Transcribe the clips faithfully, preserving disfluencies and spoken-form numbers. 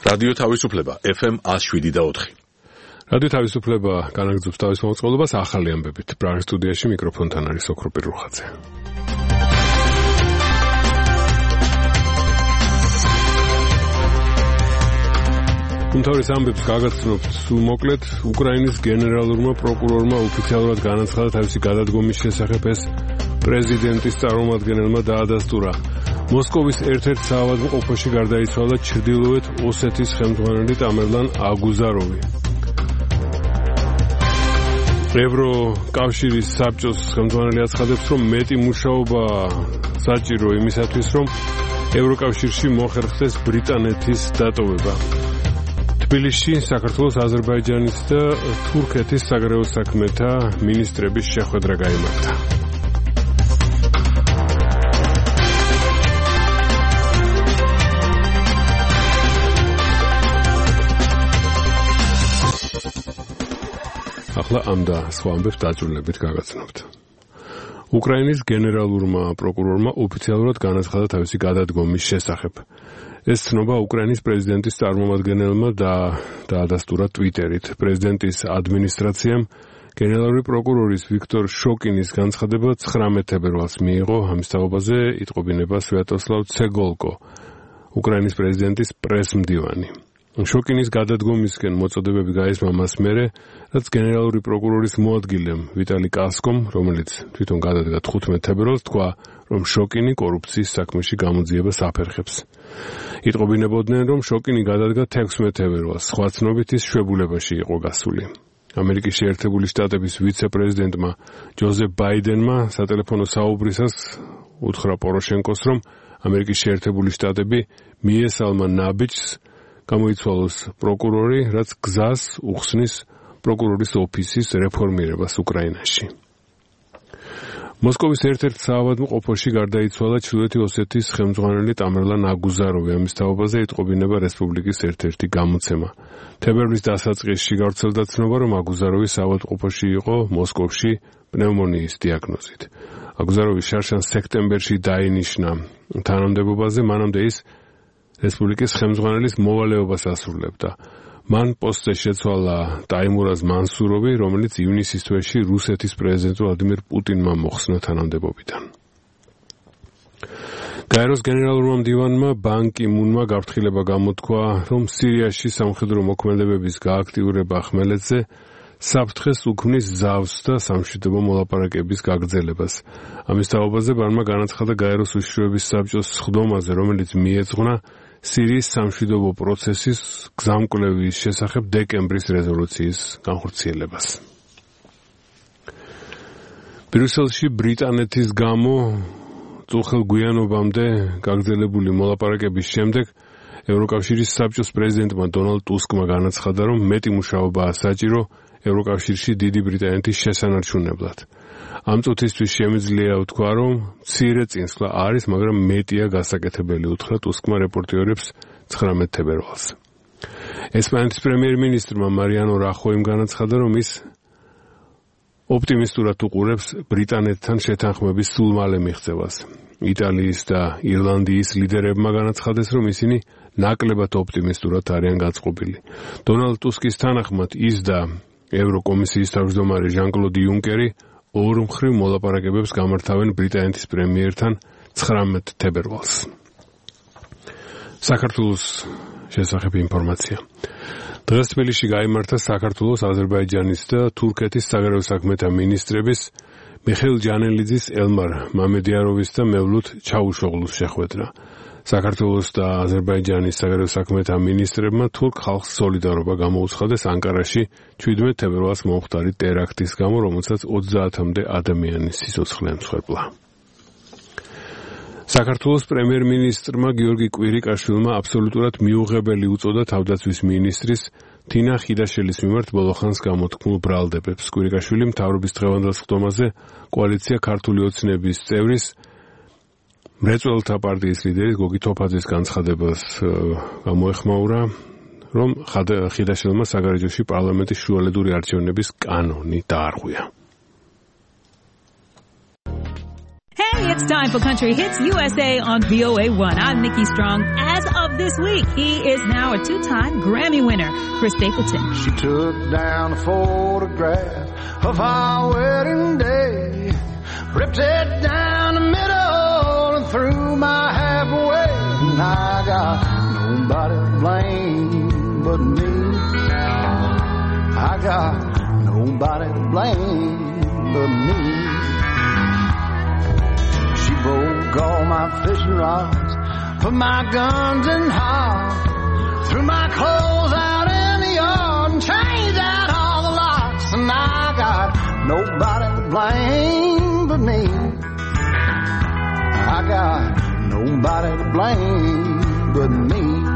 რადიო თავისუფლება ეფ ემ one oh seven და four. რადიო თავისუფლება განაგრძობს თავის მოწყობილობას ახალი ამბებით. პრაღის სტუდიაში მიკროფონთან არის ოქრო პირუხაძე. უმთავრეს ამბებს გაგაცნობთ სულ მოკლედ. უკრაინის გენერალურმა პროკურორმა ოფიციალურად განაცხადა თავისი გადადგომის შესახებ, ეს პრეზიდენტის წარმომადგენელმა დაადასტურა. მოსკოვის ერთ-ერთ საავადმყოფოში გარდაიცვალა ჩრდილოეთ ოსეთის ხელმძღვანელი ტამერლან აგუზაროვი. ევროკავშირის საბჭოს ხელმძღვანელი აცხადებს, რომ მეტი მუშაობა საჭირო იმისათვის, რომ ევროკავშირში მოხერხდეს ბრიტანეთის დატოვება. თბილისში საქართველოს, აზერბაიჯანის და თურქეთის საგარეო საქმეთა მინისტრების შეხვედრა გაიმართა. ახლა ამ და სხვა ამბებს დაძრულებით გაგაცნობთ. უკრაინის გენერალურმა პროკურორმა ოფიციალურად განაცხადა თავისი გადადგომის შესახებ. ეს ცნობა უკრაინის პრეზიდენტის წარმომადგენელმა დაადასტურა ტვიტერით. პრეზიდენტის ადმინისტრაციამ გენერალური პროკურორის ვიქტორ შოკინის განცხადება ცხრამეტ თებერვალს მიიღო. ამის თაობაზე იტყობინება სვიატოსლავ ცეგოლკო, უკრაინის პრეზიდენტის პრესმდივანი. შოკინის გადადგომისკენ მოწოდებები გაისმა მას მერე, რაც გენერალური პროკურორის მოადგილემ ვიტალი კასკომ, რომელიც თვითონ გადადგა თხუთმეტ თებერვალს, თქვა, რომ შოკინი კორუფციის საქმეში გამოძიებას აფერხებს. იტყობინებოდნენ, რომ შოკინი გადადგა თექვსმეტ თებერვალს, სხვა ცნობით ის შვებულებაში იყო გასული. ამერიკის შეერთებული შტატების ვიცე-პრეზიდენტმა ჯოზეფ ბაიდენმა სატელეფონო საუბრისას უთხრა პოროშენკოს, რომ ამერიკის შეერთებული შტატები მიესალმა ნაბიჯს გამოიცვალოს პროკურორი, რაც გზას უხსნის პროკურორის ოფისის რეფორმირებას უკრაინაში. მოსკოვის ერთ-ერთ საავადმყოფოში გარდაიცვალა ჩრდილოეთი ოსეთის ხელმძღვანელი ტამერლან აგუზაროვი. ამის თაობაზე იტყობინება რესპუბლიკის ერთ-ერთი გამოცემა. თებერვლის დასაწყისში გავრცელდა ცნობა, რომ აგუზაროვი საავადმყოფოში იყო მოსკოვში პნევმონიის დიაგნოზით. აგუზაროვი შარშან სექტემბერში დაინიშნა თანამდებობაზე, მანამდე ის რესპუბლიკის ხელმძღვანელის მოვალეობას ასრულებდა. მან პოსტზე შეცვალა ტაიმურაზ მანსუროვი, რომელიც ივნისის თვეში რუსეთის პრეზიდენტ ვლადიმირ პუტინმა მოხსნა თანამდებობიდან. გაეროს გენერალურმა მდივანმა ბან კი მუნმა გაფრთხილება გამოთქვა, რომ სირიაში სამხედრო მოქმედებების გააქტიურება ხმელეთზე საფრთხეს უქმნის ზავს და სამშვიდობო მოლაპარაკების გაგრძელებას. ამის თაობაზე ბანმა განაცხადა გაეროს უშიშროების საბჭოს სხდომაზე, რომელიც მიეძღვნა სირიის სამშვიდობო პროცესის გზამკვლევის შესახებ დეკემბრის რეზოლუციის განხორციელებას. ბრიუსელში ბრიტანეთის გამო წუხელ გვიანობამდე გაგრძელებული მოლაპარაკების შემდეგ ევროკავშირის საბჭოს პრეზიდენტმა დონალდ ტუსკმა განაცხადა, რომ მეტი მუშაობაა საჭირო ევროკავშირში დიდი ბრიტანეთის შესანარჩუნებლად. ამ წუთისთვის შემიძლია ვთქვა, რომ მცირე წინსვლა არის, მაგრამ მეტია გასაკეთებელი, უთხრა ტუსკმა რეპორტიორებს ცხრამეტ თებერვალს. ესპანეთის პრემიერ-მინისტრმა მარიანო რახოიმ განაცხადა, რომ ის ოპტიმისტურად უყურებს ბრიტანეთთან შეთანხმების სულ მალე მიღწევას. იტალიის და ირლანდიის ლიდერებმა განაცხადეს, რომ ისინი ნაკლებად ოპტიმისტურად არიან გაწყობილი. დონალდ ტუსკის თანახმად ის და ევროკომისიის თავმჯდომარე ჟან-კლოდ იუნკერი ორ მხრივ მოლაპარაკებებს გამართავენ ბრიტანეთის პრემიერთან ცხრამეტ თებერვალს. საქართველოს შესახებ ინფორმაცია. დღეს თბილისში გაიმართა საქართველოს, აზერბაიჯანის და თურქეთის საგარეო საქმეთა მინისტრების მიხეილ ჯანელიძის, ელმარ მამედიაროვის და მევლութ ჩაუშოღლუს შეხვედრა. საქართველოს და აზერბაიჯანის საგარეო საქმეთა მინისტრებმა თურქ ხალხს სოლიდარობა გამოუცხადეს ანკარაში შვიდმეტ თებერვალს მომხდარი ტერაქტის გამო, რომელსაც ოცდაათამდე ადამიანის სიცოცხლე ემსხვერპლა. საქართველოს პრემიერ-მინისტრმა გიორგი კვირიკაშვილმა აბსოლუტურად მიუღებელი უწოდა თავდაცვის მინისტრის თინა ხიდაშელის მიმართ ბოლოხანს გამოთქმულ ბრალდებებს. კვირიკაშვილი მთავრობის დღევანდელ სხდომაზე კოალიცია ქართული ოცნების წევრის მრეწველთა პარტიის ლიდერის გოგი თოფაძის განცხადებას გამოეხმაურა, რომ ხიდაშელმა საგარეჯოში პარლამენტის შუალედური არჩევნების კანონი დაარღვია. Hey, It's time for Country Hits U S A on V O A one. I'm Nikki Strong. As of this week, he is now a two-time Grammy winner, Chris Stapleton. She took down a photograph of our wedding day, ripped it down the middle and threw my half away. And I got nobody to blame but me. I got nobody to blame but me. She broke all my fishing rods, put my guns in hide, threw my clothes out in the yard and changed out all the locks. And I got nobody to blame but me. I got nobody to blame but me.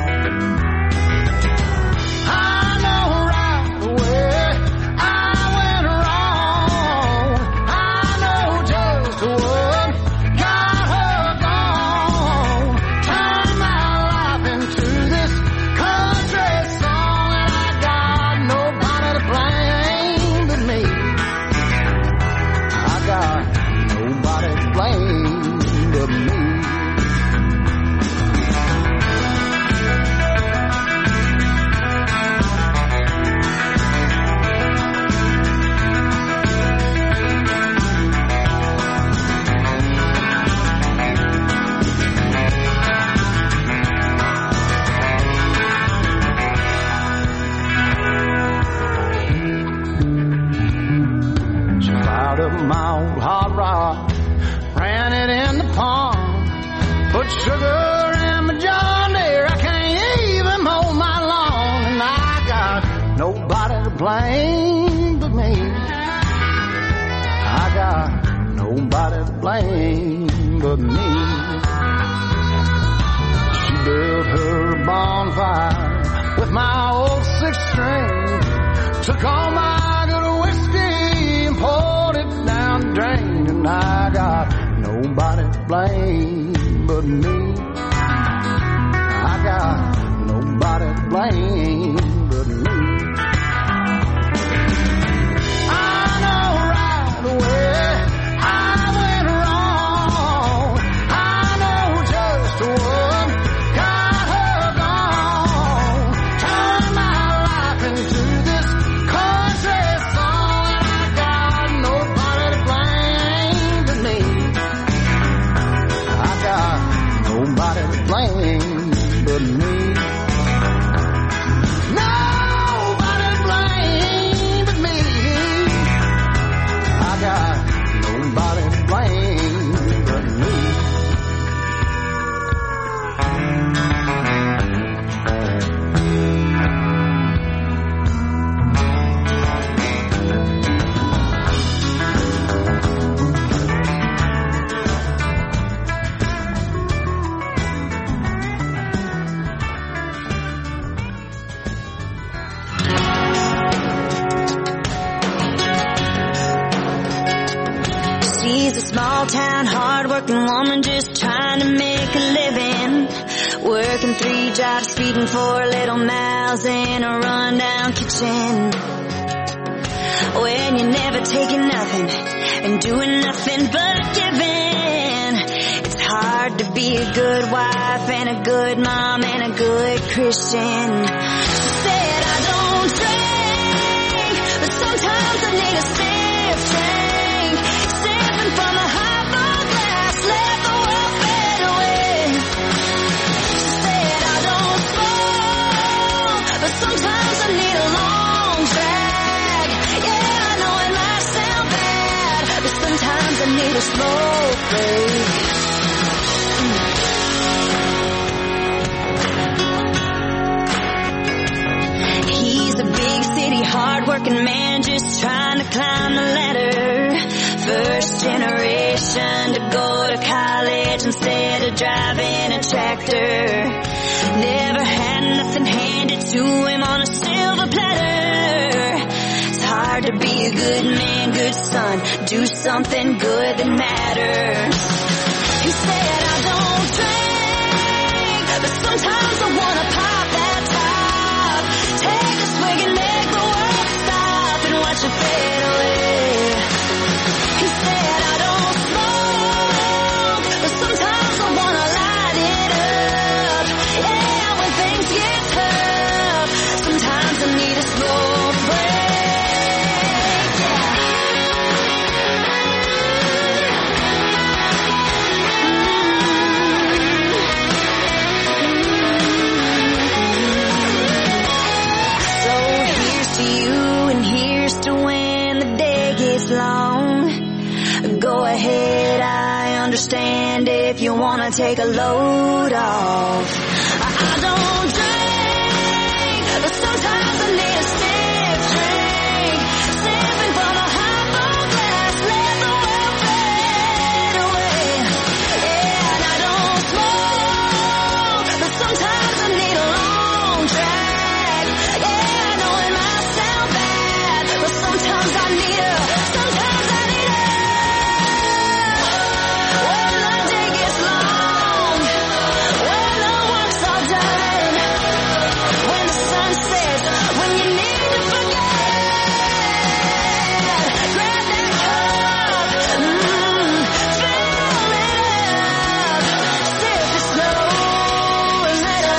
I know right away I went wrong. I know just what got her gone. Turned my life into this country song, and I got nobody to blame but me. I got nobody to blame but me. My old hot rod, ran it in the pond, put sugar in my John Deere. I can't even mow my lawn, and I got nobody to blame but me. I got nobody to blame but me. She built her bonfire with my old six string, took all my good whiskey and poured it down the drain, and I got nobody to blame but me. I got nobody to blame but me. I know right away I went wrong. I know just what got her gone. Turned my life into this country song, and I got nobody to blame but me. I got nobody to blame but me. Nobody to blame but me. I got nobody to blame but me. She's a small town, hard-working woman just trying to make a living. Working three jobs, feeding four little mouths in a rundown kitchen. When you're never taking nothing and doing nothing but giving, it's hard to be a good wife and a good mom and a good Christian. She said, I don't drink, but sometimes I need a stiff drink. Sipping from a highball glass, let the world fade away. She said, I don't smoke, but sometimes I need a long drag. Yeah, I know it might sound bad, but sometimes I need a smoke break. He's a big city, hard-working man just trying to climb the ladder. First generation to go to college instead of driving a tractor. Never had nothing handed to him on a silver platter. It's hard to be a good man, good son, do something good that matters. He said, I don't drink, but sometimes I wanna pop that top. Take a swig and make the world stop and watch it fade away. He said, I don't smoke, go ahead, I understand if you wanna take a load off. I, I don't drink, but sometimes I need a stiff drink. Sipping from a highball glass, let the world fade away. Yeah, and I don't smoke, but sometimes I need a long track. Yeah, I know it might sound bad, but sometimes I need a, sometimes I need a, when the day gets long, when the work's all done, when the sun sets, when you need to forget, grab that cup, mmm, fill it up, sip it slow, and let it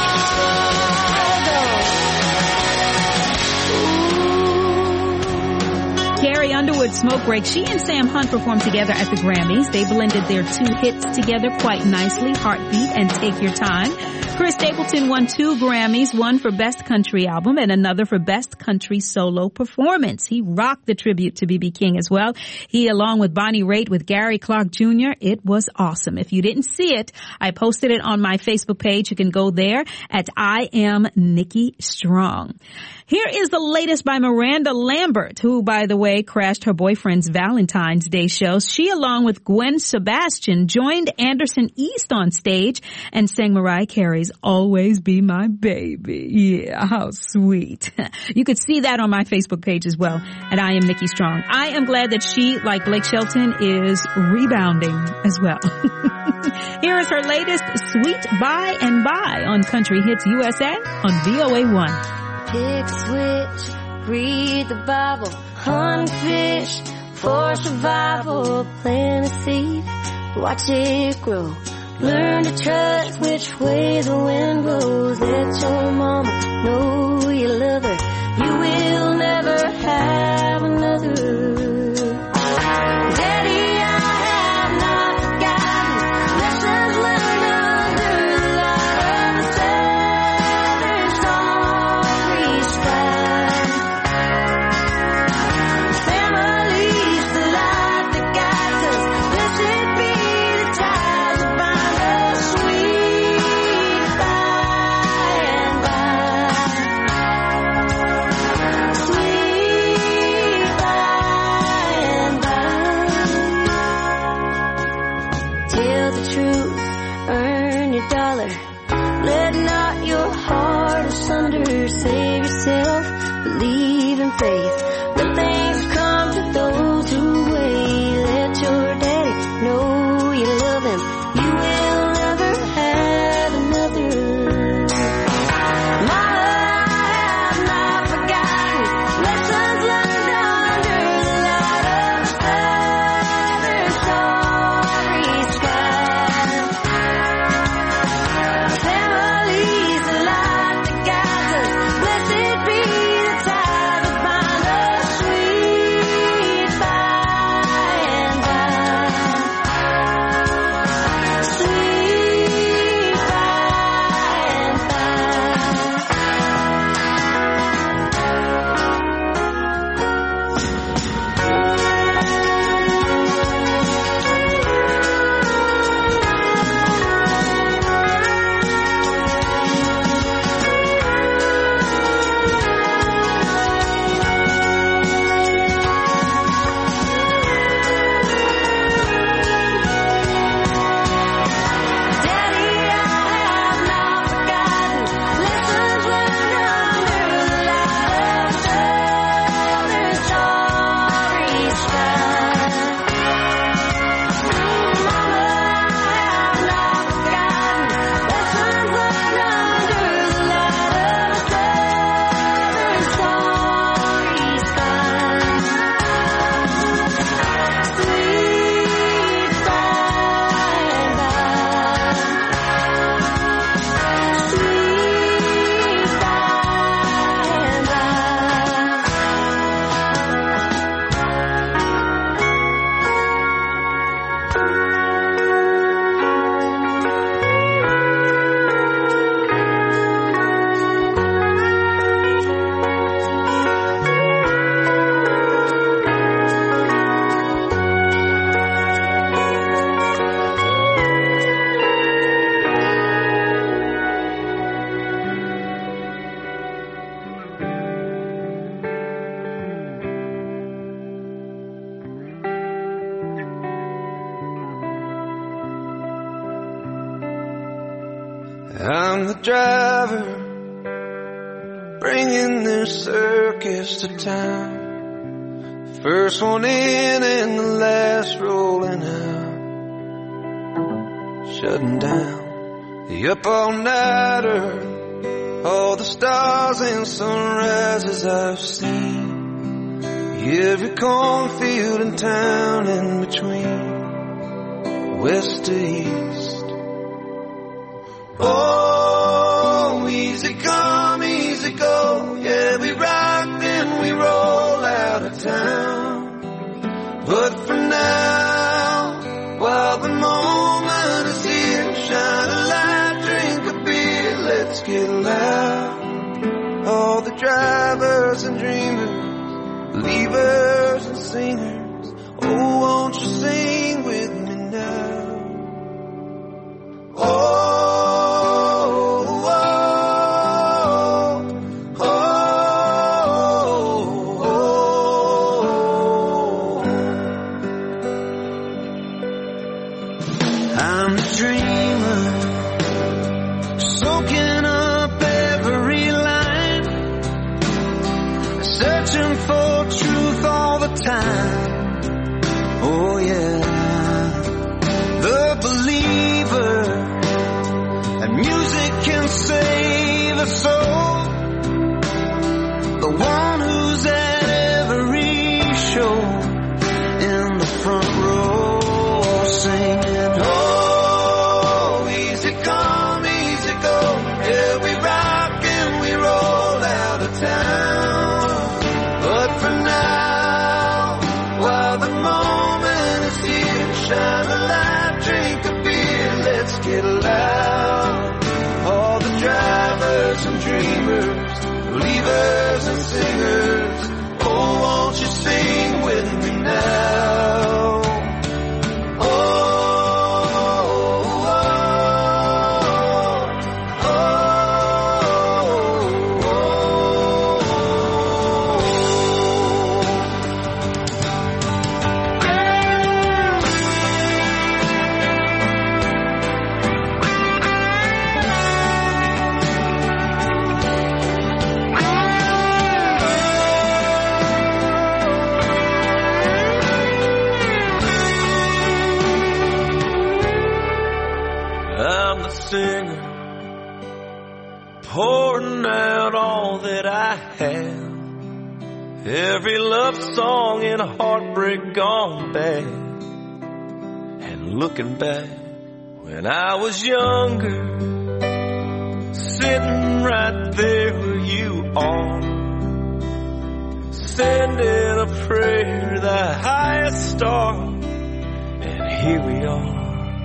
all go. Ooh. Carrie Underwood, Smoke Break. She and Sam Hunt performed together at the Grammys. They blended their two hits together quite nicely, Heartbeat and Take Your Time. Chris Stapleton won two Grammys, one for Best Country Album and another for Best Country Solo Performance. He rocked the tribute to B B King as well. He, along with Bonnie Raitt with Gary Clark Junior, it was awesome. If you didn't see it, I posted it on my Facebook page. You can go there at I Am Nikki Strong. Here is the latest by Miranda Lambert, who, by the way, crashed her boyfriend's Valentine's Day show. She, along with Gwen Sebastian, joined Anderson East on stage and sang Mariah Carey's Always Be My Baby. Yeah, how sweet. You could see that on my Facebook page as well, at I Am Nikki Strong. I am glad that she, like Blake Shelton, is rebounding as well. Here is her latest, Sweet By and By, on Country Hits U S A on V O A one. Pick a switch, read the Bible, hunt fish for survival, plant a seed, watch it grow, learn to trust which way the wind blows, let your mama know you love her, you will never have another. Daddy, I have not forgotten lessons learned under the light of the southern starry sky. Family's the light that guides us. Blessed be the ties that bind us. Sweet by and by. Sweet I'm the driver, bringing this circus to town. First one in and the last rolling out. Shutting down the up all-nighter, all the stars and sunrises I've seen, every cornfield in town in between, west to east. Oh, easy come, easy go, yeah, we rock and we roll out of town. But for now, while the moment is here, shine a light, drink a beer, let's get loud. All the drivers and dreamers, believers and singers, oh, won't you sing with me now? Oh, time. Oh yeah, the believer, and music can save a soul. The one who's at every show in the front row singing, oh, easy come, easy go, yeah, we rock and we roll out of town. But for now, shine a light, drink a beer, let's get loud. All the drivers and dreamers, believers and singers, oh, won't you sing with me now? Oh, oh, oh, oh, singer, pouring out all that I have. Every love song and a heartbreak gone bad. And looking back, when I was younger, sitting right there where you are, sending a prayer to the highest star, and here we are.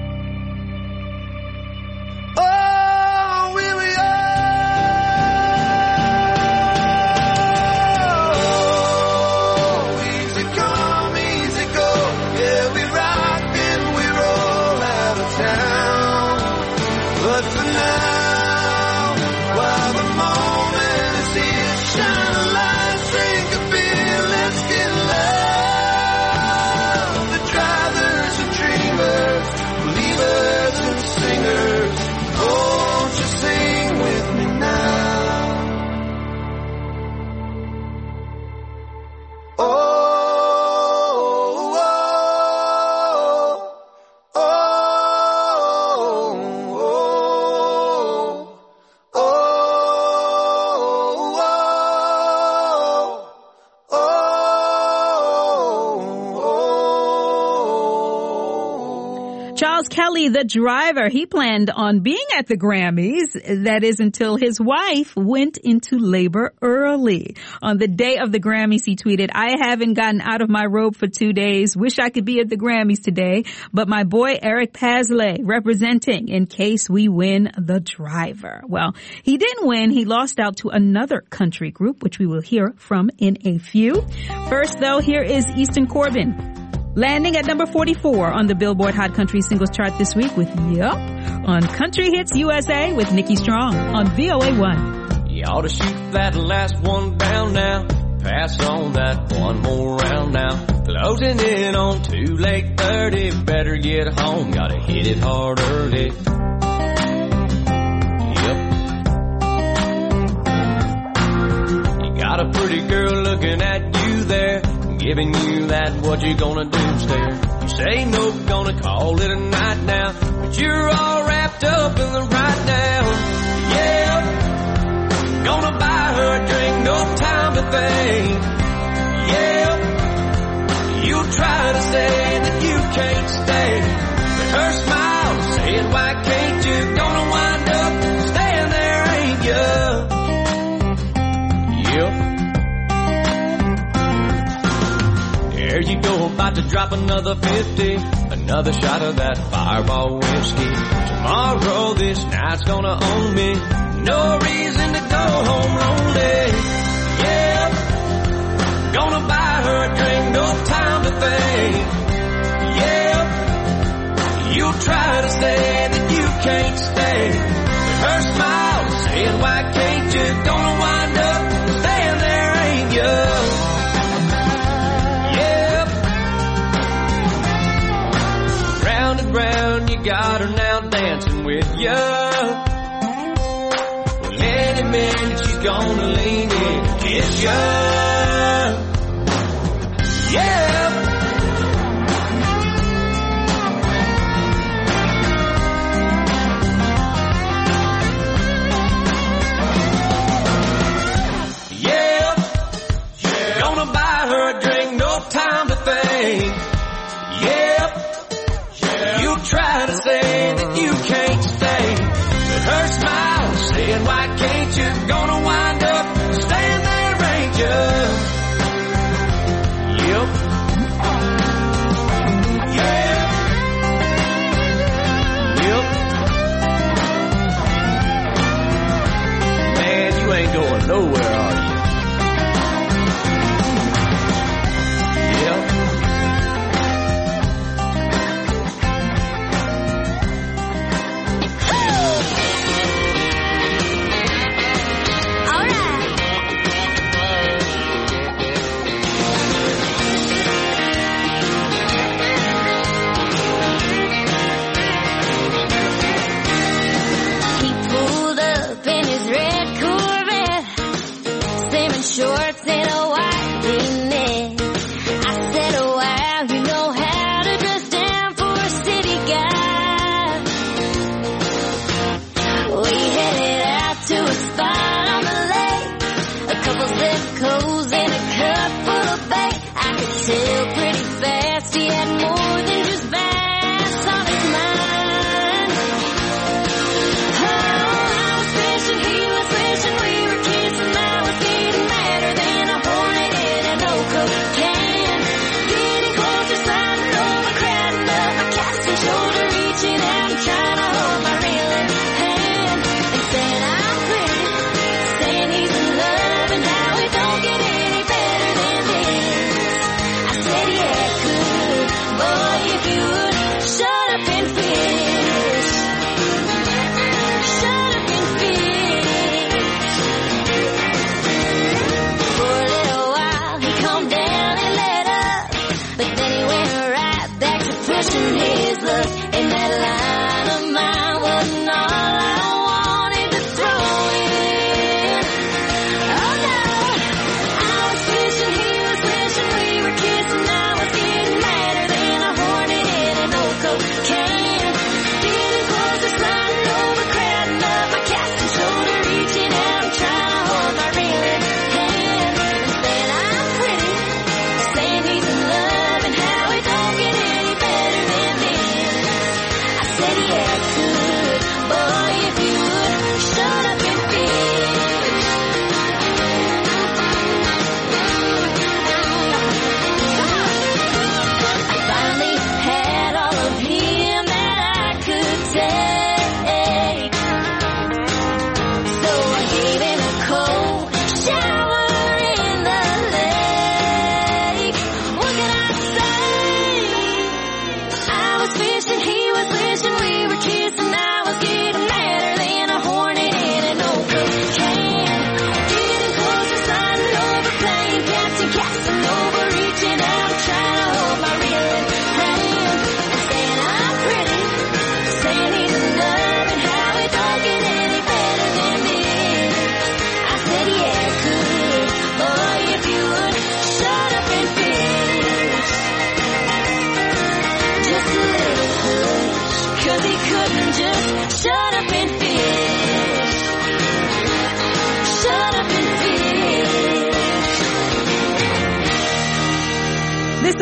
Charles Kelly, the driver, he planned on being at the Grammys. That is until his wife went into labor early. On the day of the Grammys, he tweeted, I haven't gotten out of my robe for two days. Wish I could be at the Grammys today. But my boy Eric Pasley representing in case we win the driver. Well, he didn't win. He lost out to another country group, which we will hear from in a few. First, though, here is Easton Corbin, landing at number forty-four on the Billboard Hot Country Singles Chart this week with Yup on Country Hits U S A with Nikki Strong on V O A one. You ought to shoot that last one down now. Pass on that one more round now. Closing in on too late thirty. Better get home, gotta hit it hard early. Got a pretty girl looking at you there, giving you that what you gonna do stare. You say no, gonna call it a night now, but you're all wrapped up in the right now. Yeah, gonna buy her a drink, no time to think. Yeah, you'll try to say that you can't stay, but her smile saying why can't you? Gonna wind up staying there, ain't you? Yep. There you go, about to drop another fifty, another shot of that Fireball whiskey. Tomorrow this night's gonna own me, no reason to go home lonely. Yeah, gonna buy her a drink, no time to think. Yeah, you'll try to say that you can't stay, but her smile saying why can't you? Gonna wind up staying there, ain't you? Yep. Round and round you got her now dancing with you. Well, any minute she's gonna lean in and kiss you. Yeah. Time to think. Yep. Yeah. You try to say that you can't stay, but her smile saying why can't you? Gonna wind up staying there, ain't you? Yep. Yeah. Yep. Man, you ain't going nowhere, are you? Saying he's in love and how it don't get any better than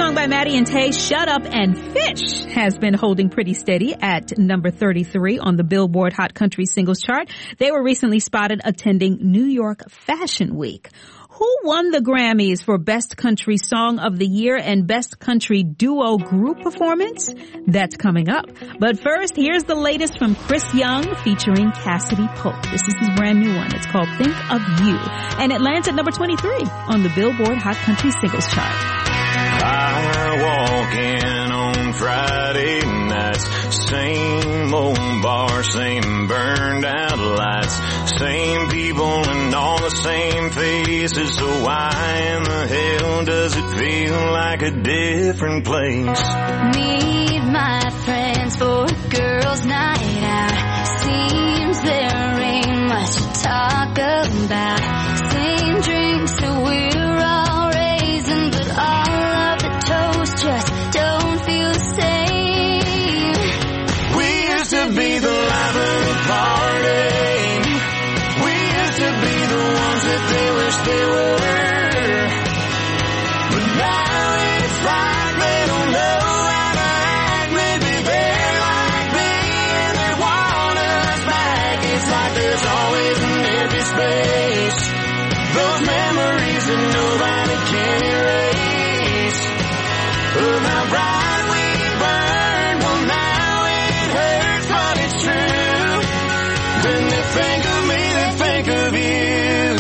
song by Maddie and Tay, Shut Up and Fish, has been holding pretty steady at number thirty-three on the Billboard Hot Country Singles Chart. They were recently spotted attending New York Fashion Week. Who won the Grammys for Best Country Song of the Year and Best Country Duo Group Performance? That's coming up. But first, here's the latest from Chris Young featuring Cassidy Pope. This is his brand new one. It's called Think of You. And it lands at number twenty-three on the Billboard Hot Country Singles Chart. I walk in on Friday nights, same old bar, same burned out lights, same people and all the same faces. So why in the hell does it feel like a different place? Meet my friends for a girls' night out. Seems there ain't much to talk about. Same drinks that we're all raising, but all of the toast just don't feel the same. We used to be the life of the party. We used to be the ones that they wish they were. But now it's like they don't know how to act. Maybe they're like me and they want us back. It's like there's always an empty space. Those memories that nobody can erase. Of how bright we burned. Well, now it hurts, but it's true. When they think of me, they think of you.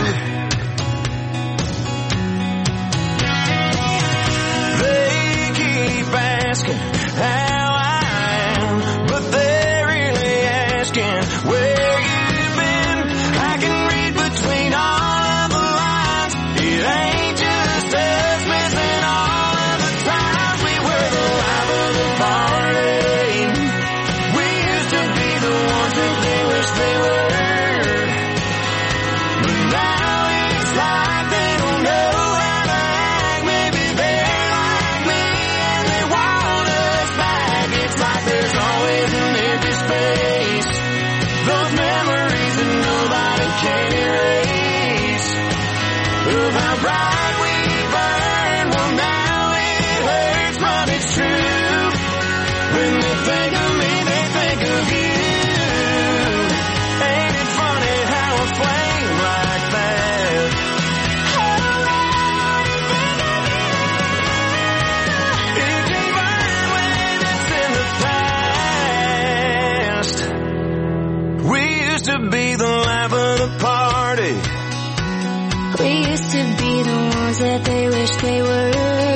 They keep asking how I am, but they're really asking where you've been. I can read between all of the lines. It ain't just us missing all of the times we were the life of the party. We used to be the ones that they wish they were. But now it's like they don't know how to act. Maybe they're like me and they want us back. It's like there's always an empty space. Those memories that nobody can erase. Of how bright we burn. Well, now it hurts, but it's true. When they think of me, they think of you. Ain't it funny how a flame like that? It can burn when it's in the past. We used to be the life of the party. We used to be the ones that they wish they were.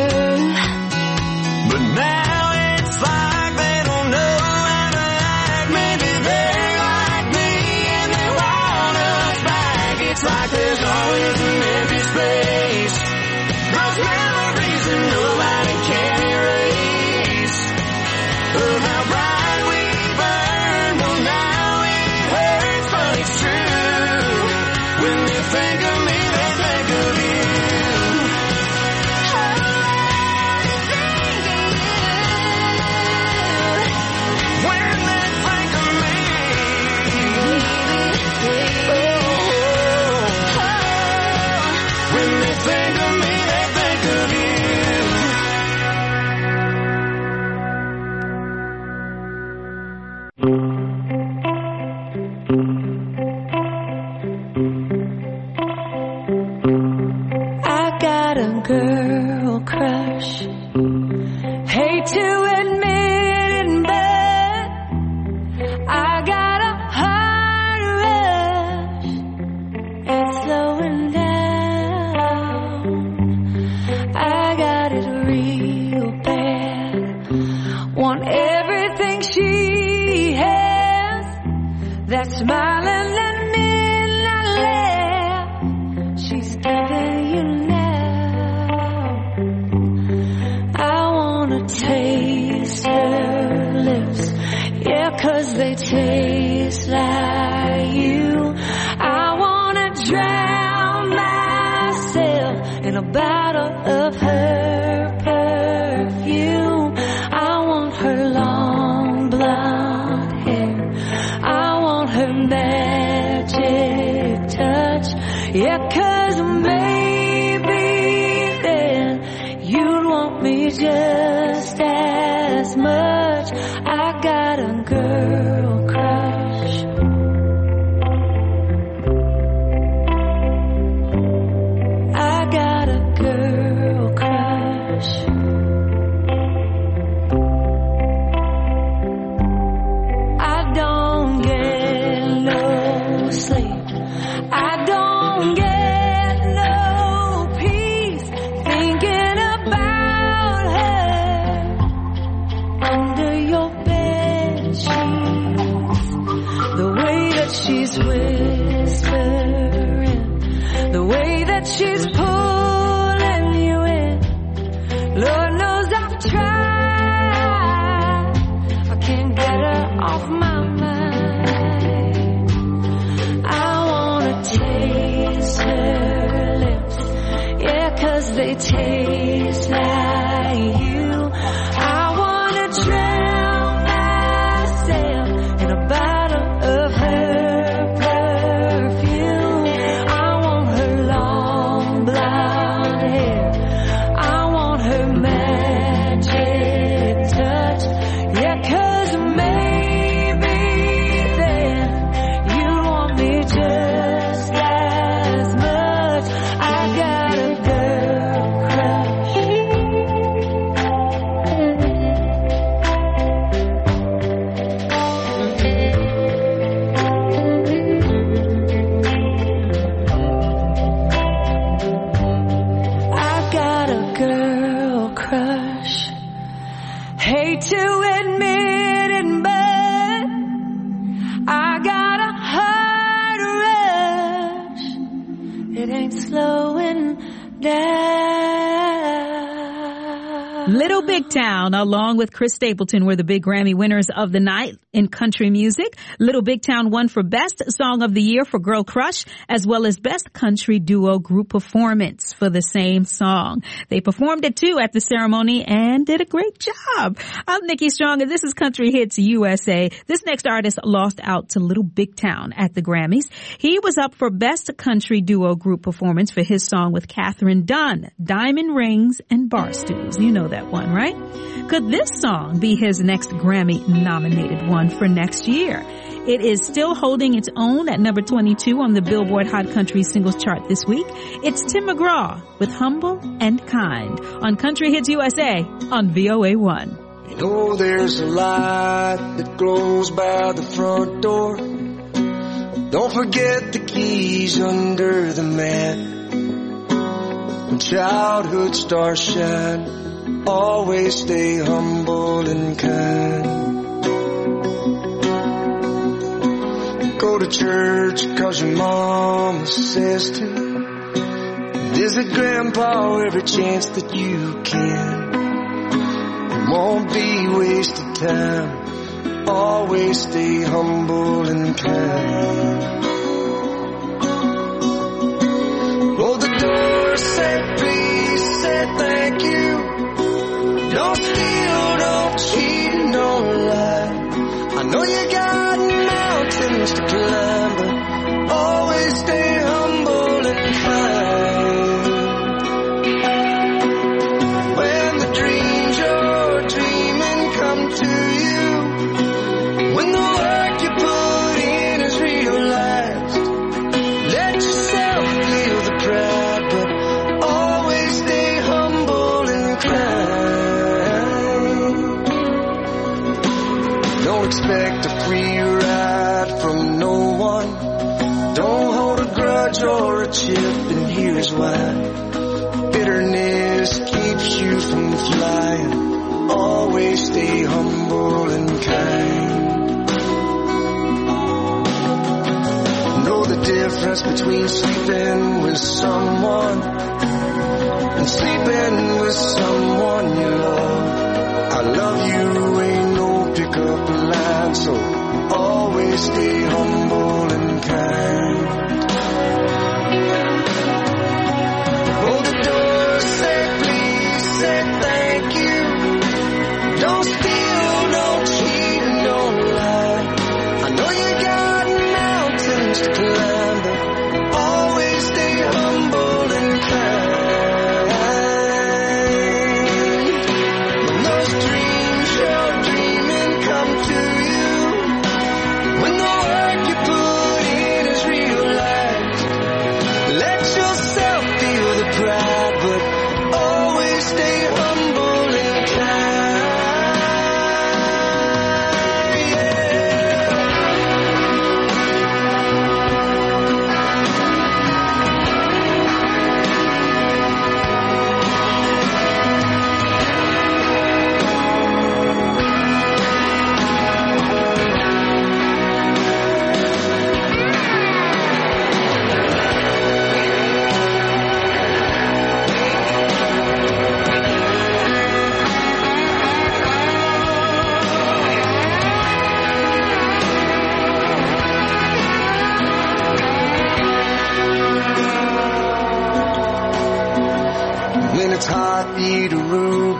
But now it's like they don't know how to act. Maybe they're like me and they want us back. It's like there's always an empty space. Those memories that nobody can erase. Of how bright we burn. Well, now it hurts, but it's true. When they think of me, they think of you. When they think of me, when they think of me, they think of you. I got a girl crush. Hate to admit it, but I got a heart rush. It's slowing down. I got it real bad. Want everything she has. That smiling and midnight laugh she's giving you now. I wanna taste her lips, yeah, 'cause they taste like you. I wanna drown myself in a bottle of her perfume. I want her long blonde hair. I want her magic touch, yeah, 'cause maybe then you'd want me just much. I got a girl crush. I got a girl crush. I don't get no sleep. I don't get no peace thinking about her under your bed sheets. The way that she's whispering, the way that she's pulling you in. Lord knows I've tried. I can't get her off my mind. I wanna taste her lips, yeah, 'cause they taste like you. I wanna drown myself in a bottle of her perfume. I want her long blonde hair. I want her magic touch, yeah, 'cause maybe then you want me just as much. I got a girl crush. I got a girl crush. Hate to admit it, but I got a heart rush. It ain't slowing down. Little Big Town, along with Chris Stapleton, were the big Grammy winners of the night in country music. Little Big Town won for Best Song of the Year for Girl Crush, as well as Best Country Duo Group Performance for the same song. They performed it too at the ceremony and did a great job. I'm Nikki Strong, and this is Country Hits U S A. This next artist lost out to Little Big Town at the Grammys. He was up for Best Country Duo Group Performance for his song with Catherine Dunn, Diamond Rings and Barstools. You know that one, right? Could this song be his next Grammy-nominated one for next year? It is still holding its own at number twenty-two on the Billboard Hot Country Singles Chart this week. It's Tim McGraw with Humble and Kind on Country Hits U S A on V O A one. You know there's a light that glows by the front door. Don't forget the keys under the mat. When childhood stars shine, always stay humble and kind. Go to church 'cause your mama says to. Visit grandpa every chance that you can. It won't be wasted time. Always stay humble and kind. Oh, the door said please, said thank you. Don't steal, don't cheat, and don't lie. I know you got mountains to climb, but always stay humble and kind. When the dreams you're dreaming come to you, when the work you put in is realized, let yourself feel the pride, but always stay humble and kind. Don't expect a free ride from no one. Don't hold a grudge or a chip, and here's why. Bitterness keeps you from flying. Always stay humble and kind. Know the difference between sleeping with someone and sleeping with someone you love. I love you ain't no pickup line, so always stay humble and kind. Oh, the door said please, said thank you. Don't steal, don't cheat, and don't lie. I know you got mountains to climb, but always stay humble and kind. When those dreams you're dreaming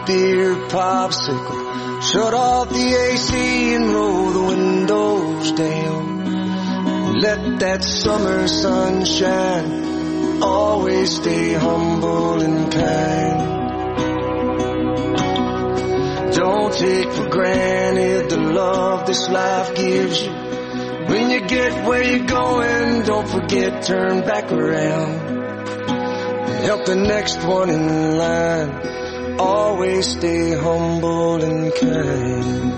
beer popsicle. Shut off the A C and roll the windows down. Let that summer sun shine. Always stay humble and kind. Don't take for granted the love this life gives you. When you get where you're going, don't forget, turn back around. Help the next one in line. Always stay humble and kind.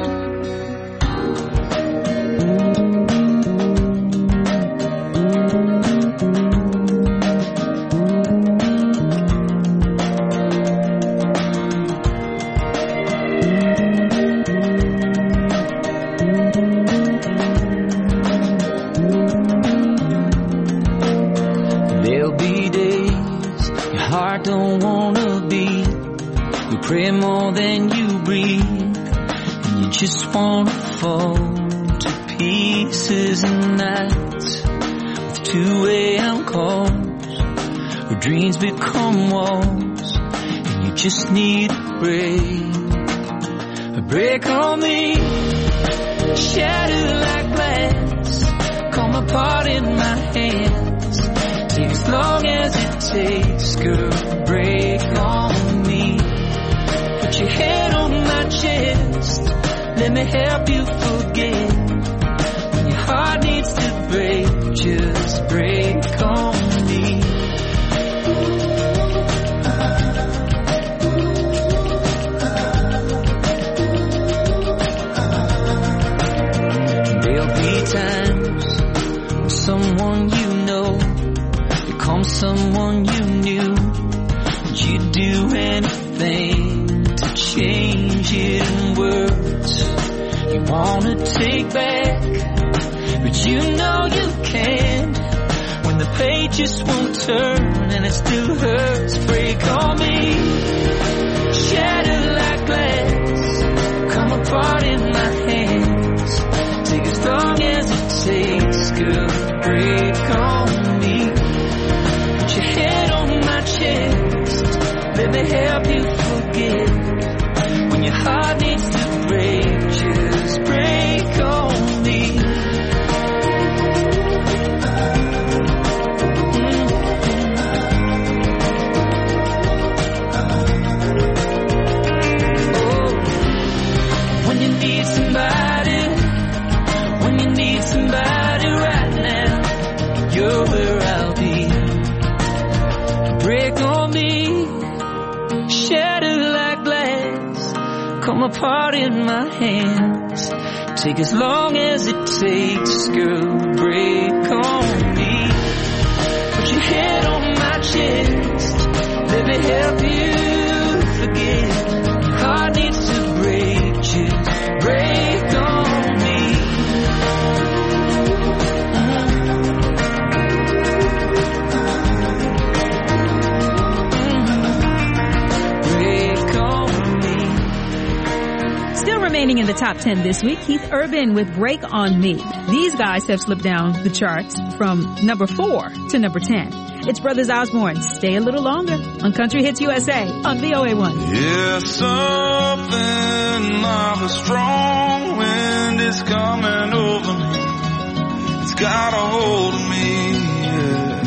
There'll be days your heart don't wanna beat. You pray more than you breathe, and you just wanna fall to pieces in nights with two a.m. calls where dreams become walls, and you just need a break. A break on me, shattered like glass, come apart in my hands. Take as long as it takes, girl, break on me. Put your head on my chest, let me help you forget. When your heart needs to break, just break on me. There'll be times when someone you know becomes someone you knew. You'd do anything to change it in words you wanna take back, but you know you can't when the pages won't turn and it still hurts. Break on me, shattered like glass, come apart in my hands. Take as long as it takes, girl, break on me. Put your head on my chest, let me help you forget. When your heart needs to break, just break on me. Mm-hmm. Oh, when you need somebody, when you need somebody right now, you're where I'll be. Break on me, shattered like glass, come apart in my hands. Take as long as it takes, girl, break on me. Put your head on my chest, let me help you forget. Your heart needs to break, just break on me. Remaining in the top ten this week, Keith Urban with Break on Me. These guys have slipped down the charts from number four to number ten. It's Brothers Osborne, Stay a Little Longer on Country Hits U S A on V O A one. Yeah, something like a strong wind is coming over me. It's got a hold of me, yeah.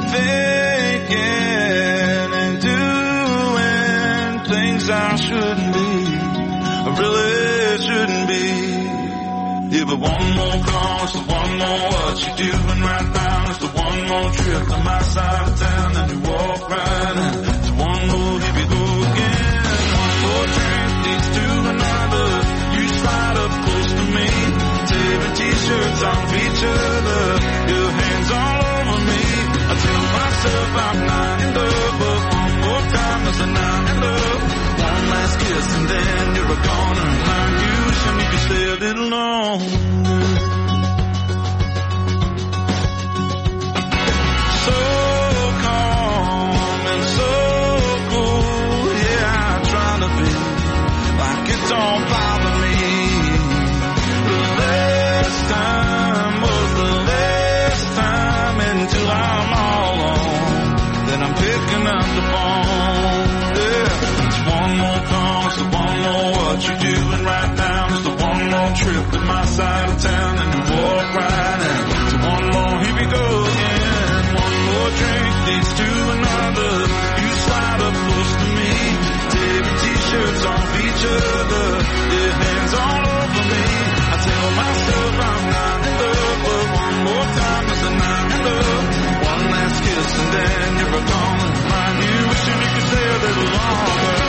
Thinking and doing things I shouldn't be. I really shouldn't be. Yeah, but one more call, it's the one more what you doing right now. It's the one more trip to my side of town, and you walk right in. It's one more, here we go again. One more drink leads to another. You slide up close to me, tearing t-shirts off each other. Your hands all over me. I tell myself I'm not in love, but one more time is a not in love. One last kiss and then you're a goner. Like you should need to stay a little longer. So calm and so cool, yeah, I try to be like it don't bother me. The last time was the last time until I'm all alone. Then I'm picking up the phone, yeah, it's one more call. long trip to my side of town and you walk right out. So one more, here we go again. One more drink leads to another. You slide up close to me, tearing t-shirts off each other, your hands all over me. I tell myself I'm not in love, but one more time is the night in love. One last kiss and then you're gone. Mind you, wishing you could stay a little longer.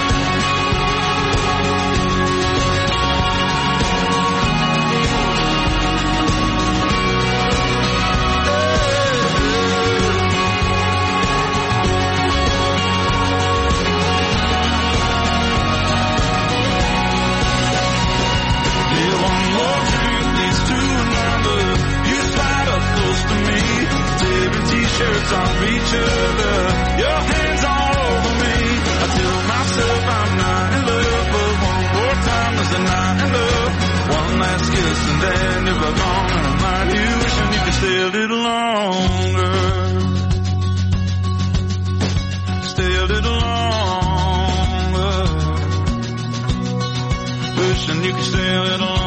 T-shirts on each other, your hands all over me. I tell myself I'm not in love, but one more time is the night in love. One last kiss and then you're gone. And I'm not here wishing you could stay a little longer. Stay a little longer. Wishing you could stay a little longer.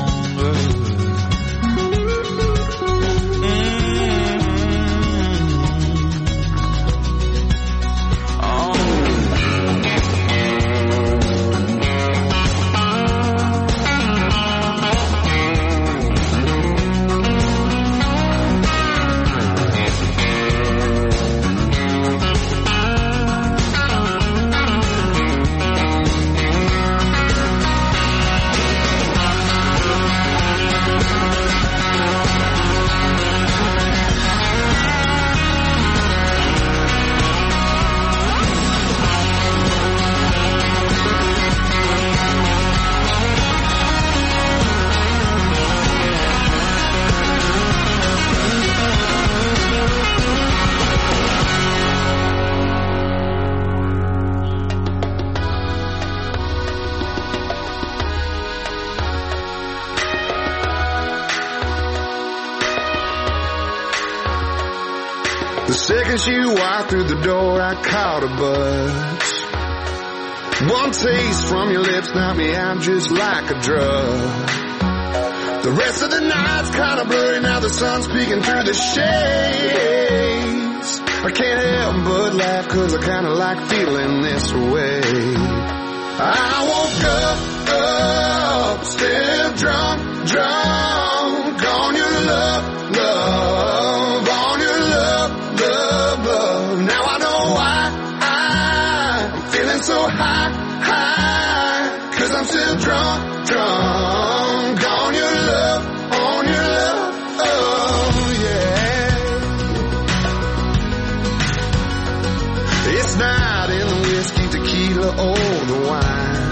The second she walked through the door, I caught a buzz. One taste from your lips knocked me out just like a drug. The rest of the night's kinda blurry, now the sun's peeking through the shades. I can't help but laugh cause I kinda like feeling this way. I woke up, up, still drunk, drunk on your love, love, on your love, love, love. Now I know why I'm feeling so high, high, cause I'm still drunk, drunk on your love, on your love, oh yeah. It's not in the whiskey, tequila, or the wine.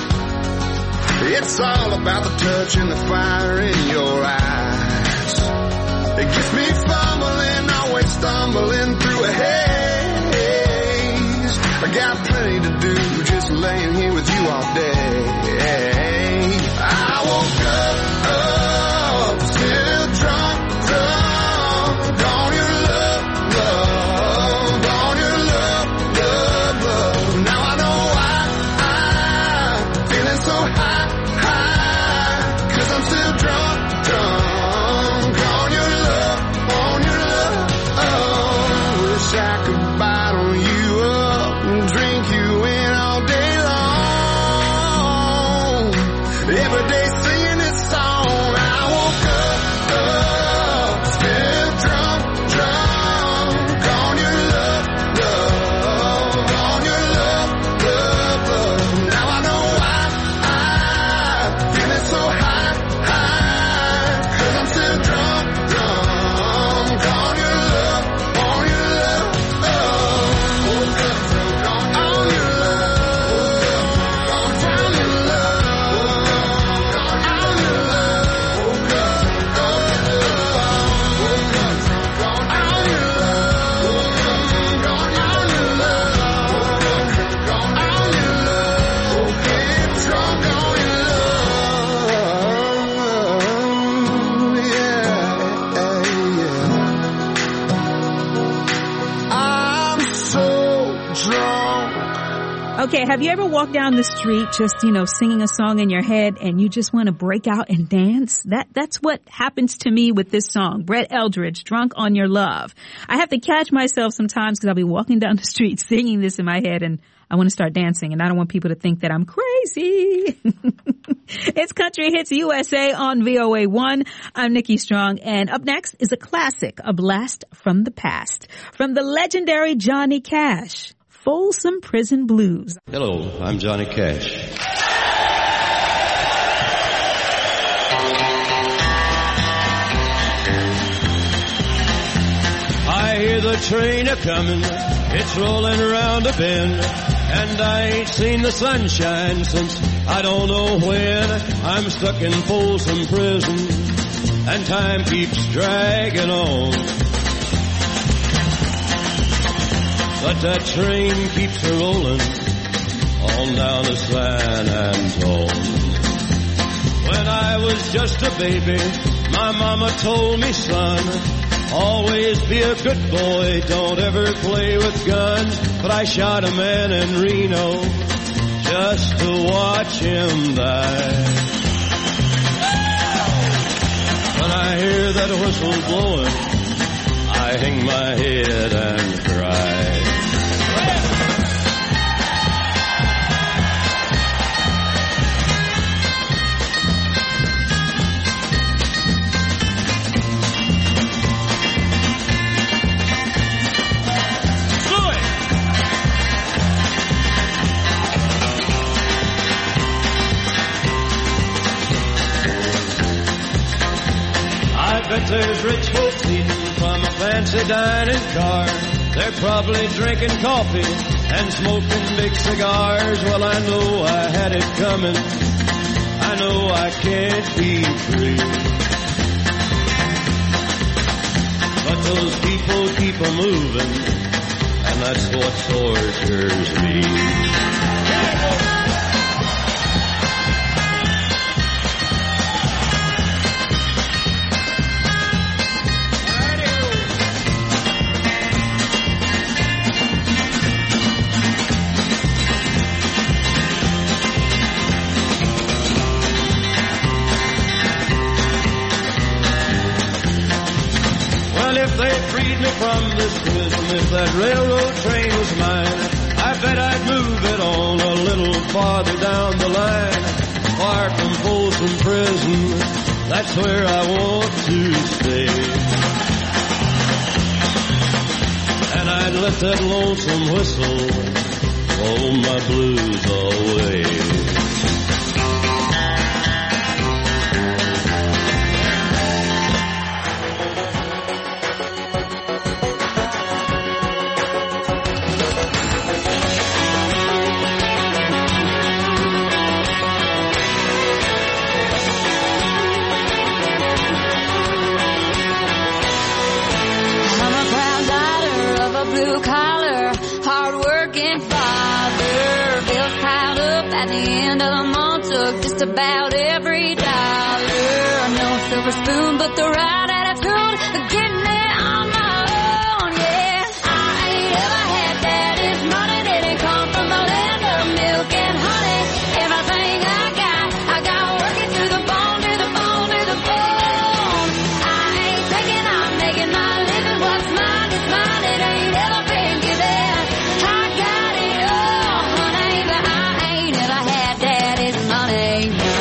It's all about the touch and the fire in your eyes. It gets me fumbling, always stumbling through a haze. I got plenty to do, just laying here with you all day. I woke up, up, still drunk, drunk on your love, love, on your love, love, love. Now I know why I'm feeling so high, high, cause I'm still drunk, drunk on your love, on your love. Oh, wish I could bottle you up and drink you in all day long. Every day singing this song. I woke up, up, still drunk, drunk on your love, love, on your love, love, love. Now I know why I'm feeling so high, high, cause I'm still drunk, drunk on your love, on your love, oh. Woke up drunk on your love, on your love, on your love. Woke up drunk on your love, woke up drunk on your love, woke up drunk on your love, woke up drunk on your love, woke up drunk on your love. Okay, have you ever walked down the street just, you know, singing a song in your head and you just want to break out and dance? That That's what happens to me with this song, Brett Eldredge, Drunk on Your Love. I have to catch myself sometimes because I'll be walking down the street singing this in my head and I want to start dancing and I don't want people to think that I'm crazy. It's Country Hits U S A on V O A one. I'm Nikki Strong, and up next is a classic, a blast from the past, from the legendary Johnny Cash. Folsom Prison Blues. Hello, I'm Johnny Cash. I hear the train a-comin', it's rolling around a bend, and I ain't seen the sunshine since I don't know when. I'm stuck in Folsom Prison, and time keeps dragging on. But that train keeps a-rollin' on down to San Antone. When I was just a baby, my mama told me, son, always be a good boy, don't ever play with guns. But I shot a man in Reno just to watch him die. When I hear that whistle blowing, I hang my head and cry. But there's rich folks eating from a fancy dining car. They're probably drinking coffee and smoking big cigars. Well, I know I had it coming. I know I can't be free. But those people keep a moving, and that's what tortures me. If they freed me from this prison, if that railroad train was mine, I bet I'd move it on a little farther down the line. Far from Folsom Prison, that's where I want to stay. And I'd let that lonesome whistle blow my blues away. Blue-collar, hard-working father. Bills piled up at the end of the month, took just about every dollar. No silver spoon, but the right attitude, getting it on my own, yeah. I ain't ever had daddy's money, didn't come from the land of milk and honey. Everything I got, I got working through the bone, to the bone, to the bone. I ain't taking, I'm making my living, what's mine is mine, it ain't ever been given. I got it all, honey, but I ain't ever had daddy's money, no.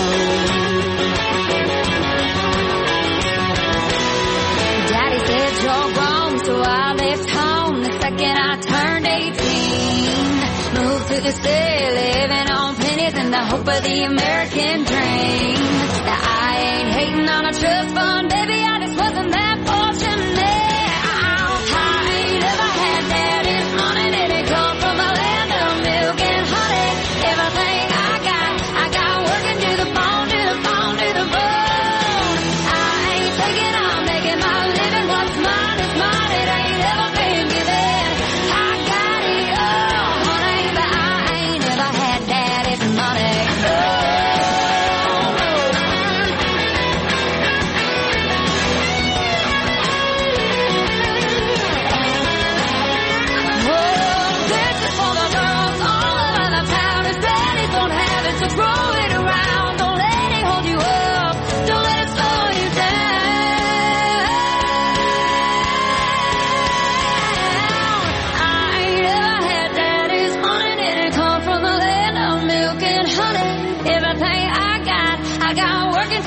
Daddy said you're grown, so I left home the second I turned eighteen. Moved to the city, living on pennies in the hope of the American dream. Now I ain't hating on a trust fund, baby, I just wasn't that fortunate. I ain't ever had daddy's money, didn't come from a land of milk and honey. Everything I got, I got working to the bone, to the bone, to the bone. I ain't taking, I'm making my living, what's mine is mine, it ain't ever been given. I got it all, honey, but I ain't ever had daddy's money. Oh,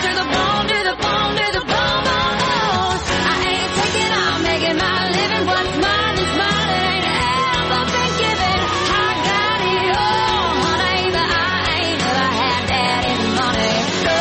to the bone, to the bone, to the bone, bone, bone. I ain't taking, I'm making my living. What's mine is mine, it ain't ever been given. I got it all, honey, but I ain't never had daddy's money. No.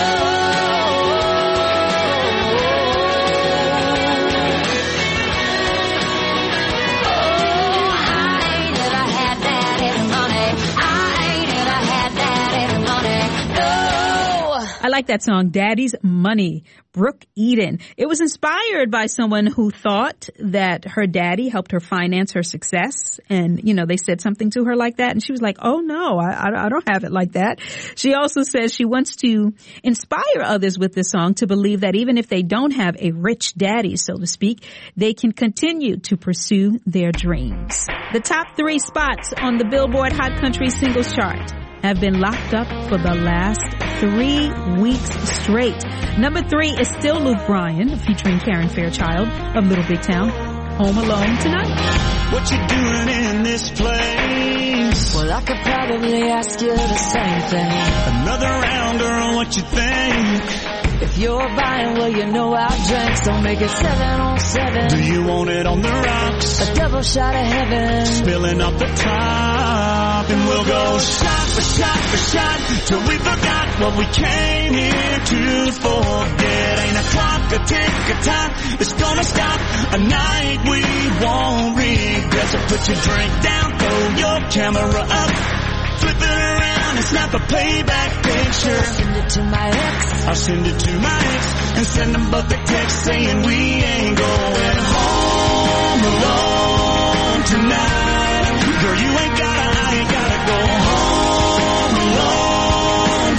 I like that song, Daddy's Money, Brooke Eden. It was inspired by someone who thought that her daddy helped her finance her success. And, you know, they said something to her like that. And she was like, oh, no, I, I don't have it like that. She also says she wants to inspire others with this song to believe that even if they don't have a rich daddy, so to speak, they can continue to pursue their dreams. The top three spots on the Billboard Hot Country Singles Chart have been locked up for the last three weeks straight. Number three is still Luke Bryan, featuring Karen Fairchild of Little Big Town, Home Alone Tonight. What you doing in this place? Well, I could probably ask you the same thing. Another round, girl, what you think? If you're buying, well, you know our drinks don't make it seven on seven. Do you want it on the rocks? A double shot of heaven, spilling off the top, and we'll go shot for shot for shot till we forgot what we came here to forget. Ain't a clock, a tick, a time that's gonna stop a night we won't regret. So put your drink down, throw your camera up, flip it around and snap a playback picture. Send it to my ex. I'll send it to my ex and send them both a text saying we ain't going home alone tonight. Girl, you ain't gotta, I ain't gotta go home alone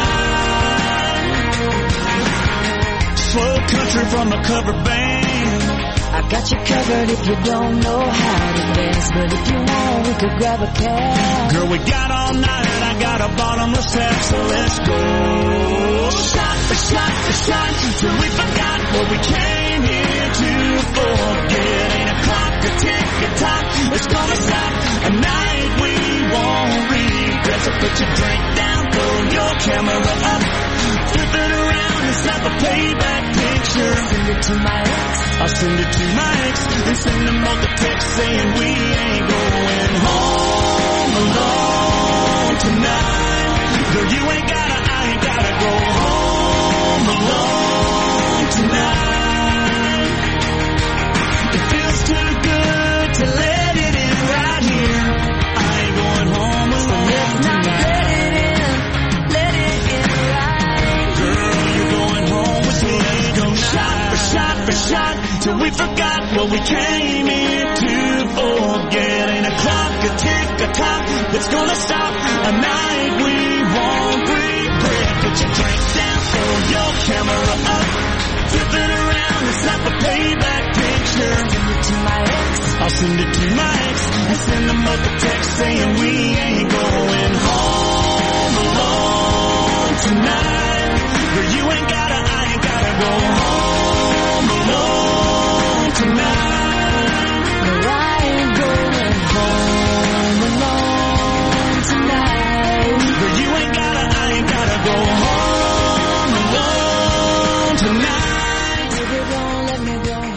tonight. Slow country from a cover band. I got you covered if you don't know how to dance, but if you want, we could grab a cab. Girl, we got all night, I got a bottomless half, so let's go. Shot for shot for shot, till we forgot what we came here to forget. Ain't a clock, a tick, a tock, it's gonna stop a night we won't regret. So put your drink down, throw your camera up, flip it around and snap a playback picture. Send it to my ex. I'll send it to my ex and send them all the text saying we ain't going home alone tonight. Girl, you ain't gotta, I ain't gotta go home alone tonight. It feels too good to let it in right here. I ain't going home alone Let's not tonight. let it in, let it in right. Girl, you're going home with me. Let's go shot for shot for shot till we forgot what we came here to forget. Ain't a clock, a tick, a tock that's gonna stop a night we won't regret. Put your drink down, throw your camera up, flip it around and snap a playback picture. Send it to my ex. I'll send it to my ex and send them up a text saying we ain't going home alone tonight. Girl, you ain't gotta, I ain't gotta go home alone tonight. No, I ain't going home alone tonight. Girl, you ain't gotta, I ain't gotta go home alone tonight. Baby, don't let me go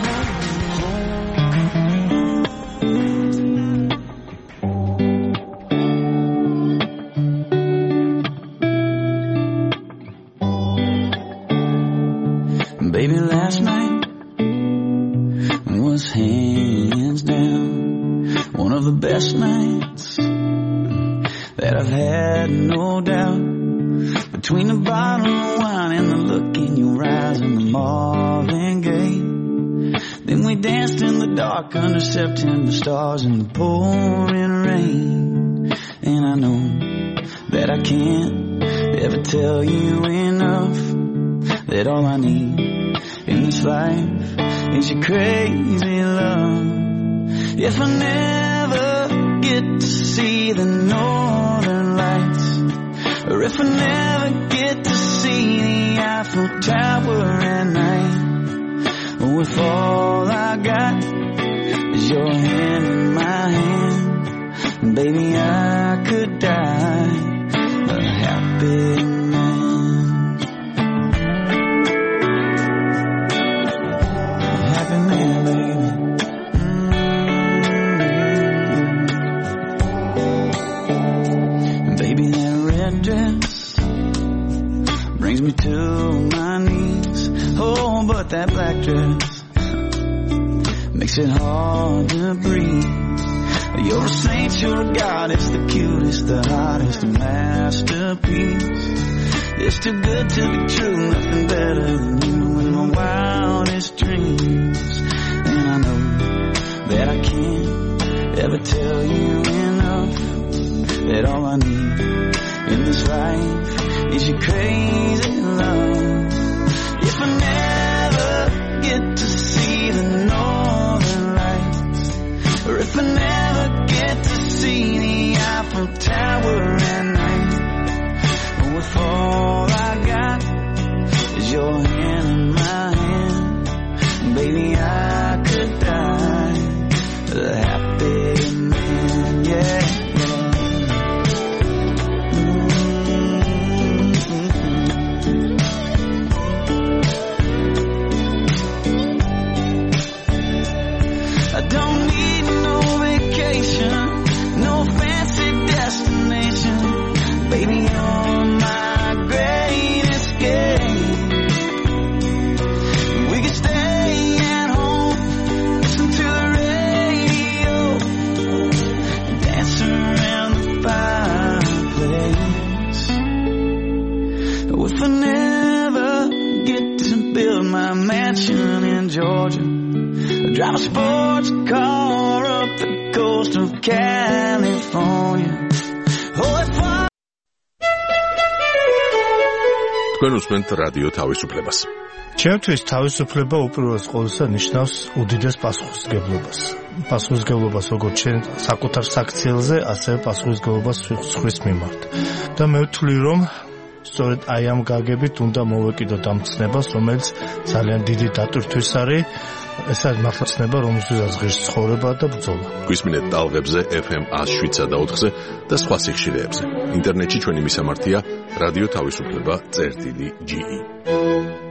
home. Baby, last night was hands down one of the best nights that I've had, no doubt. Between the bottle of wine and the look in your eyes and the Marvin Gaye, then we danced in the dark under September stars in the pouring rain. And I know that I can't ever tell you enough that all I need in this life is your crazy love. If I never get to see the northern lights, or if I never get to see the Eiffel Tower at night, or if all I got is your hand in my hand, baby, I could die a happy man. but that black dress makes it hard to breathe. You're a saint, you're a goddess, the cutest, the hottest, the masterpiece. It's too good to be true, nothing better than you in my wildest dreams. And I know that I can't ever tell you enough, that all I need in this life is your crazy love. If I never get to see the northern lights, or if I never get to see the Eiffel Tower at night, or if all I got is your hand in my hand, baby, I could die a happy man, yeah. Baby, you're my great escape. We can stay at home, listen to the radio, dance around the fireplace. If I never get to build my mansion in Georgia, drive a sports car up the coast of California. Oh, if I თქვენ უსმენთ რადიო თავისუფლებას. ჩემთვის თავისუფლება უპირველეს ყოვლისა ნიშნავს უდიდეს პასუხისმგებლობას. პასუხისმგებლობას როგორც ჩვენ საკუთარ საქციელზე, ასევე პასუხისმგებლობას სხვის მიმართ. და მე ვთვლი, რომ სწორედ აი ამ გაგებით უნდა მოვეკიდოთ ამ ცნებას, რომელიც ძალიან დიდი დატვირთვის არის. ეს არის მართლა ცნება, რომელსაც ღირს ცხოვრება და ბრძოლა. გვისმინეთ ტალღებზე ეფ ემ one oh seven point four-ზე და სხვა სიხშირეებზე. ინტერნეტში ჩვენი მისამართია რადიო თავისუფლება წერტილი ჯი ი.